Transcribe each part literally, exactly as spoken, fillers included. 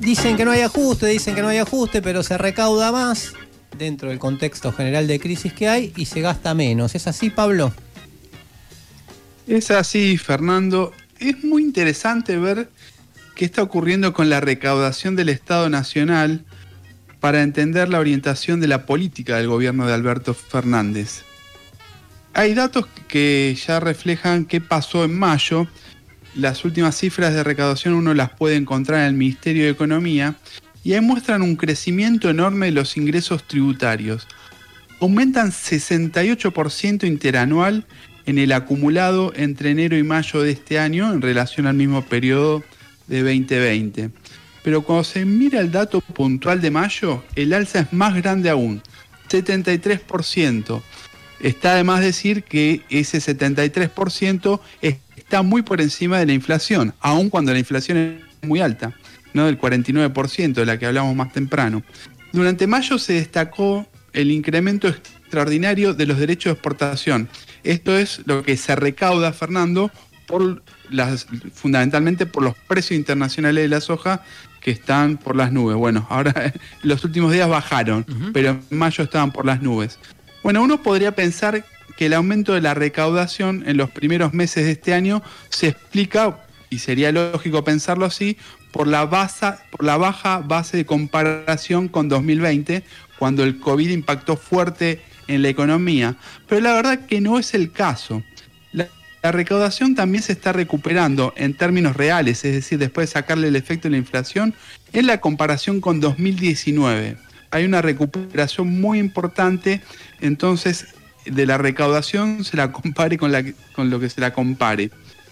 dicen que no hay ajuste, dicen que no hay ajuste, pero se recauda más dentro del contexto general de crisis que hay y se gasta menos. ¿Es así, Pablo? Es así, Fernando. Es muy interesante ver qué está ocurriendo con la recaudación del Estado Nacional para entender la orientación de la política del gobierno de Alberto Fernández. Hay datos que ya reflejan qué pasó en mayo. Las últimas cifras de recaudación uno las puede encontrar en el Ministerio de Economía y ahí muestran un crecimiento enorme de los ingresos tributarios. Aumentan sesenta y ocho por ciento interanual en el acumulado entre enero y mayo de este año en relación al mismo periodo de veinte veinte. Pero cuando se mira el dato puntual de mayo, el alza es más grande aún, setenta y tres por ciento. Está de más decir que ese setenta y tres por ciento está muy por encima de la inflación, aun cuando la inflación es muy alta, ¿no? Del cuarenta y nueve por ciento de la que hablamos más temprano. Durante mayo se destacó el incremento extraordinario de los derechos de exportación. Esto es lo que se recauda, Fernando, por las, fundamentalmente por los precios internacionales de la soja que están por las nubes. Bueno, ahora en los últimos días bajaron, uh-huh. pero en mayo estaban por las nubes. Bueno, uno podría pensar que el aumento de la recaudación en los primeros meses de este año se explica, y sería lógico pensarlo así, por la, base, por la baja base de comparación con dos mil veinte, cuando el COVID impactó fuerte en la economía. Pero la verdad que no es el caso. La, la recaudación también se está recuperando en términos reales, es decir, después de sacarle el efecto de la inflación, en la comparación con dos mil diecinueve. Hay una recuperación muy importante, entonces de la recaudación se la compare con, la, con lo que se la compare.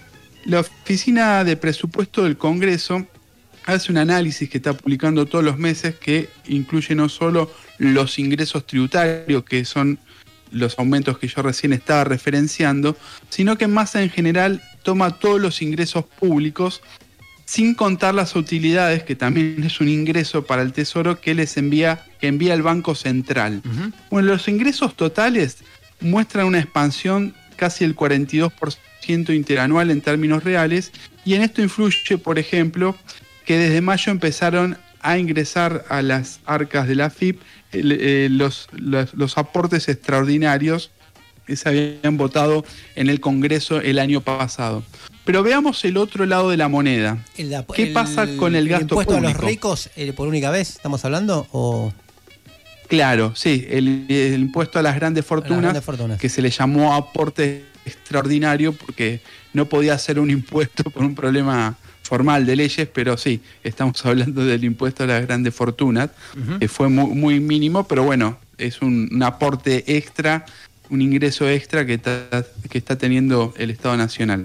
La Oficina de Presupuesto del Congreso hace un análisis que está publicando todos los meses que incluye no solo los ingresos tributarios, que son los aumentos que yo recién estaba referenciando, sino que más en general toma todos los ingresos públicos, sin contar las utilidades, que también es un ingreso para el Tesoro que les envía, que envía el Banco Central. Uh-huh. Bueno, los ingresos totales muestran una expansión casi el cuarenta y dos por ciento interanual en términos reales, y en esto influye, por ejemplo, que desde mayo empezaron a ingresar a las arcas de la F I P el, eh, los, los, los aportes extraordinarios que se habían votado en el Congreso el año pasado. Pero veamos el otro lado de la moneda. El, ¿Qué el, pasa con el gasto público? ¿El impuesto a los ricos eh, por única vez estamos hablando? O... Claro, sí, el, el impuesto a las grandes fortunas, las grandes fortunas, que se le llamó aporte extraordinario porque no podía ser un impuesto por un problema formal de leyes, pero sí, estamos hablando del impuesto a las grandes fortunas, uh-huh. que fue muy, muy mínimo, pero bueno, es un, un aporte extra, un ingreso extra que está, que está teniendo el Estado Nacional.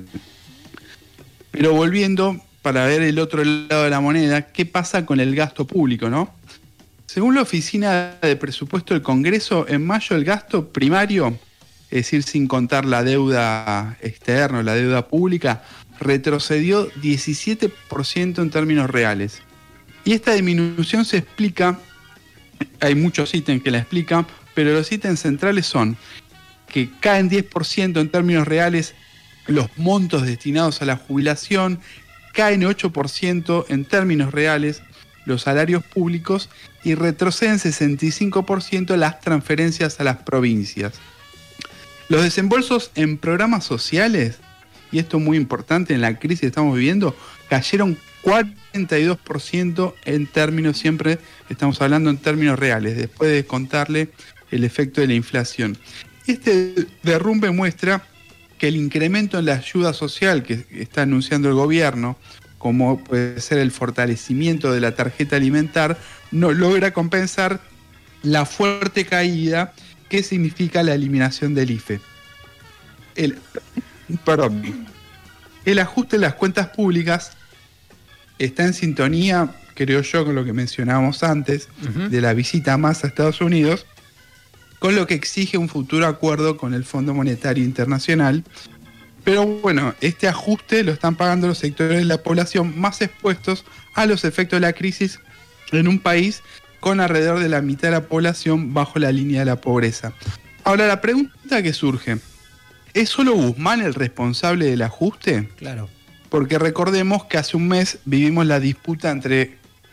Pero volviendo, para ver el otro lado de la moneda, ¿qué pasa con el gasto público, no? Según la Oficina de Presupuesto del Congreso, en mayo el gasto primario, es decir, sin contar la deuda externa, la deuda pública, retrocedió diecisiete por ciento en términos reales. Y esta disminución se explica, hay muchos ítems que la explican, pero los ítems centrales son que caen diez por ciento en términos reales los montos destinados a la jubilación, caen ocho por ciento en términos reales los salarios públicos y retroceden sesenta y cinco por ciento las transferencias a las provincias. Los desembolsos en programas sociales, y esto es muy importante en la crisis que estamos viviendo, cayeron cuarenta y dos por ciento en términos, siempre estamos hablando en términos reales, después de contarle el efecto de la inflación. Este derrumbe muestra que el incremento en la ayuda social que está anunciando el gobierno, como puede ser el fortalecimiento de la tarjeta alimentar, no logra compensar la fuerte caída que significa la eliminación del I F E. El, perdón, el ajuste de las cuentas públicas está en sintonía, creo yo, con lo que mencionábamos antes, uh-huh. de la visita a Massa a Estados Unidos, con lo que exige un futuro acuerdo con el Fondo Monetario Internacional. Pero bueno, este ajuste lo están pagando los sectores de la población más expuestos a los efectos de la crisis en un país con alrededor de la mitad de la población bajo la línea de la pobreza. Ahora, la pregunta que surge, ¿es solo Guzmán el responsable del ajuste? Claro. Porque recordemos que hace un mes vivimos la disputa entre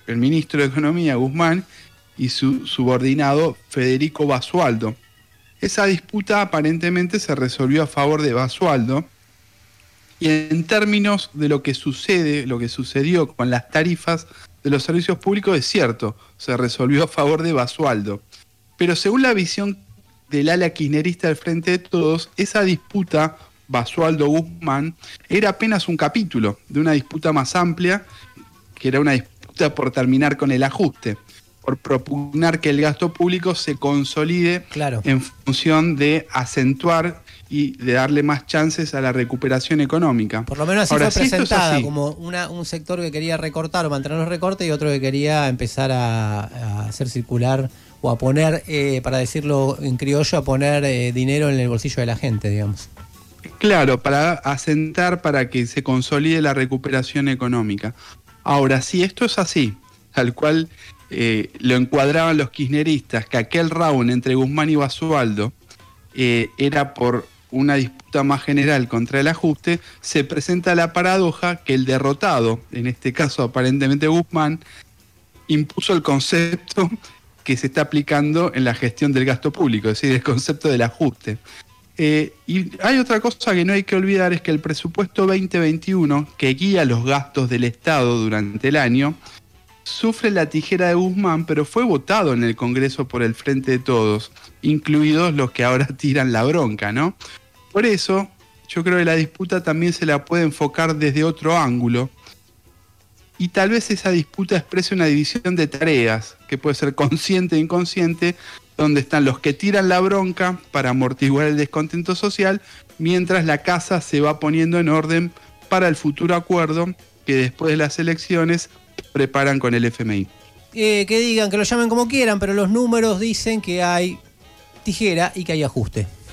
el ministro de Economía, Guzmán, y su subordinado Federico Basualdo. Esa disputa aparentemente se resolvió a favor de Basualdo, y en términos de lo que sucede, lo que sucedió con las tarifas de los servicios públicos es cierto, se resolvió a favor de Basualdo. Pero según la visión del ala kirchnerista del Frente de Todos, esa disputa Basualdo-Guzmán era apenas un capítulo de una disputa más amplia, que era una disputa por terminar con el ajuste, por propugnar que el gasto público se consolide, claro, en función de acentuar y de darle más chances a la recuperación económica. Por lo menos así Ahora, fue si presentada, como una, un sector que quería recortar o mantener los recortes y otro que quería empezar a, a hacer circular o a poner, eh, para decirlo en criollo, a poner eh, dinero en el bolsillo de la gente, digamos. Claro, para asentar, para que se consolide la recuperación económica. Ahora, si esto es así, tal cual eh, lo encuadraban los kirchneristas, que aquel round entre Guzmán y Basualdo eh, era por una disputa más general contra el ajuste, se presenta la paradoja que el derrotado, en este caso aparentemente Guzmán, impuso el concepto que se está aplicando en la gestión del gasto público, es decir, el concepto del ajuste. Eh, y hay otra cosa que no hay que olvidar, es que el presupuesto veinte veintiuno, que guía los gastos del Estado durante el año, sufre la tijera de Guzmán, pero fue votado en el Congreso por el Frente de Todos, incluidos los que ahora tiran la bronca, ¿no? Por eso, yo creo que la disputa también se la puede enfocar desde otro ángulo, y tal vez esa disputa exprese una división de tareas, que puede ser consciente e inconsciente, donde están los que tiran la bronca para amortiguar el descontento social, mientras la casa se va poniendo en orden para el futuro acuerdo que después de las elecciones preparan con el F M I. Eh, que digan, que lo llamen como quieran, pero los números dicen que hay tijera y que hay ajuste.